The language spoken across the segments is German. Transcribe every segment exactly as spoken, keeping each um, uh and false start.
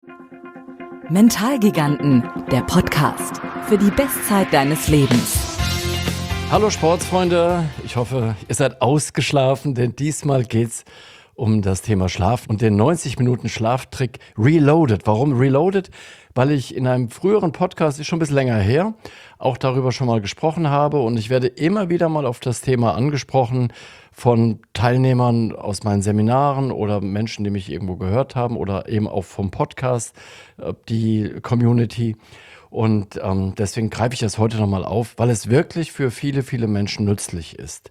Mentalgiganten, der Podcast für die Bestzeit deines Lebens. Hallo Sportsfreunde, ich hoffe, ihr seid ausgeschlafen, denn diesmal geht's um das Thema Schlaf und den neunzig Minuten Schlaftrick Reloaded. Warum Reloaded? Weil ich in einem früheren Podcast, ist schon ein bisschen länger her, auch darüber schon mal gesprochen habe und ich werde immer wieder mal auf das Thema angesprochen von Teilnehmern aus meinen Seminaren oder Menschen, die mich irgendwo gehört haben oder eben auch vom Podcast, die Community. Und ähm, deswegen greife ich das heute nochmal auf, weil es wirklich für viele, viele Menschen nützlich ist.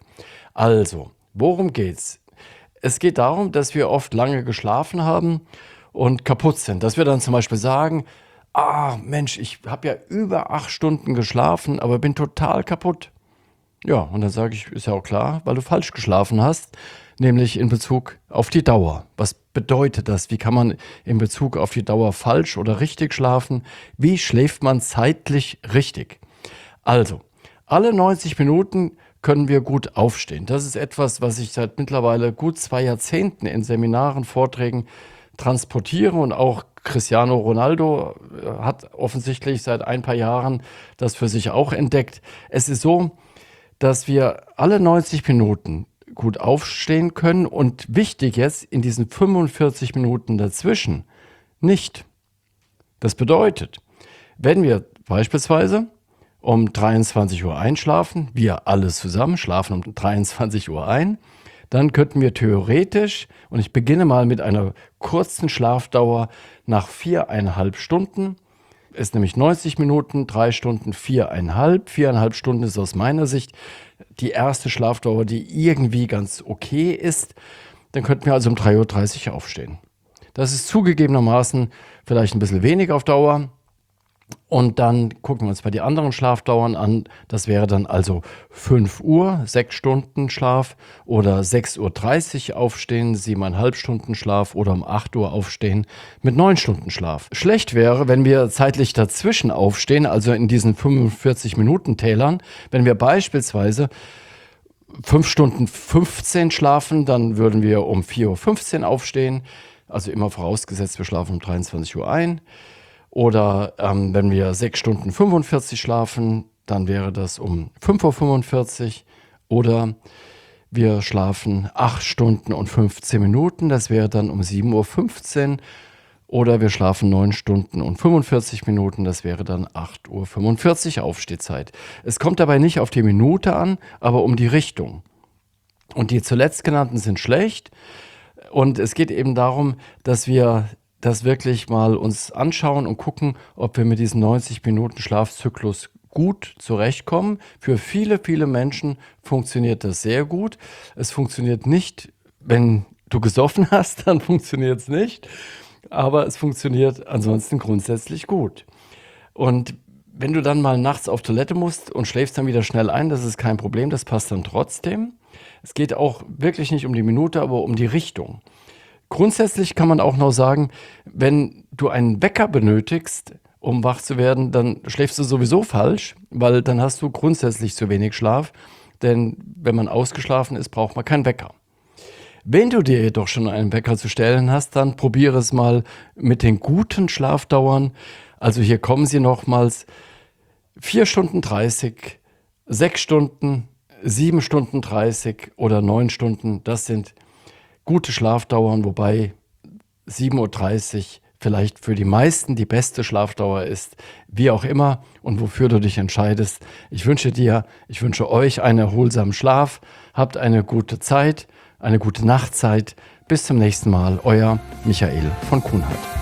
Also, worum geht's? Es geht darum, dass wir oft lange geschlafen haben und kaputt sind. Dass wir dann zum Beispiel sagen, ah Mensch, ich habe ja über acht Stunden geschlafen, aber bin total kaputt. Ja, und dann sage ich, ist ja auch klar, weil du falsch geschlafen hast, nämlich in Bezug auf die Dauer. Was bedeutet das? Wie kann man in Bezug auf die Dauer falsch oder richtig schlafen? Wie schläft man zeitlich richtig? Also, alle neunzig Minuten können wir gut aufstehen. Das ist etwas, was ich seit mittlerweile gut zwei Jahrzehnten in Seminaren, Vorträgen transportiere und auch Cristiano Ronaldo hat offensichtlich seit ein paar Jahren das für sich auch entdeckt. Es ist so, dass wir alle neunzig Minuten gut aufstehen können und wichtig jetzt in diesen fünfundvierzig Minuten dazwischen nicht. Das bedeutet, wenn wir beispielsweise um dreiundzwanzig Uhr einschlafen, wir alle zusammen schlafen um dreiundzwanzig Uhr ein, dann könnten wir theoretisch, und ich beginne mal mit einer kurzen Schlafdauer nach viereinhalb Stunden, ist nämlich neunzig Minuten, drei Stunden, viereinhalb. Viereinhalb Stunden ist aus meiner Sicht die erste Schlafdauer, die irgendwie ganz okay ist. Dann könnten wir also um drei Uhr dreißig aufstehen. Das ist zugegebenermaßen vielleicht ein bisschen wenig auf Dauer. Und dann gucken wir uns mal die anderen Schlafdauern an. Das wäre dann also fünf Uhr, sechs Stunden Schlaf oder sechs Uhr dreißig aufstehen, siebeneinhalb Stunden Schlaf oder um acht Uhr aufstehen mit neun Stunden Schlaf. Schlecht wäre, wenn wir zeitlich dazwischen aufstehen, also in diesen fünfundvierzig Minuten Tälern, wenn wir beispielsweise fünf Stunden fünfzehn schlafen, dann würden wir um vier Uhr fünfzehn aufstehen, also immer vorausgesetzt, wir schlafen um dreiundzwanzig Uhr ein. Oder ähm, wenn wir sechs Stunden fünfundvierzig schlafen, dann wäre das um fünf Uhr fünfundvierzig. Oder wir schlafen acht Stunden und fünfzehn Minuten, das wäre dann um sieben Uhr fünfzehn. Oder wir schlafen neun Stunden und fünfundvierzig Minuten, das wäre dann acht Uhr fünfundvierzig Aufstehzeit. Es kommt dabei nicht auf die Minute an, aber um die Richtung. Und die zuletzt genannten sind schlecht. Und es geht eben darum, dass wir das wirklich mal uns anschauen und gucken, ob wir mit diesem neunzig Minuten Schlafzyklus gut zurechtkommen. Für viele, viele Menschen funktioniert das sehr gut. Es funktioniert nicht, wenn du gesoffen hast, dann funktioniert es nicht. Aber es funktioniert ansonsten grundsätzlich gut. Und wenn du dann mal nachts auf Toilette musst und schläfst dann wieder schnell ein, das ist kein Problem, das passt dann trotzdem. Es geht auch wirklich nicht um die Minute, aber um die Richtung. Grundsätzlich kann man auch noch sagen, wenn du einen Wecker benötigst, um wach zu werden, dann schläfst du sowieso falsch, weil dann hast du grundsätzlich zu wenig Schlaf. Denn wenn man ausgeschlafen ist, braucht man keinen Wecker. Wenn du dir jedoch schon einen Wecker zu stellen hast, dann probiere es mal mit den guten Schlafdauern. Also hier kommen sie nochmals vier Stunden dreißig, sechs Stunden, sieben Stunden dreißig oder neun Stunden. Das sind gute Schlafdauern, wobei sieben Uhr dreißig vielleicht für die meisten die beste Schlafdauer ist, wie auch immer und wofür du dich entscheidest. Ich wünsche dir, ich wünsche euch einen erholsamen Schlaf, habt eine gute Zeit, eine gute Nachtzeit. Bis zum nächsten Mal, euer Michael von Kuhnhardt.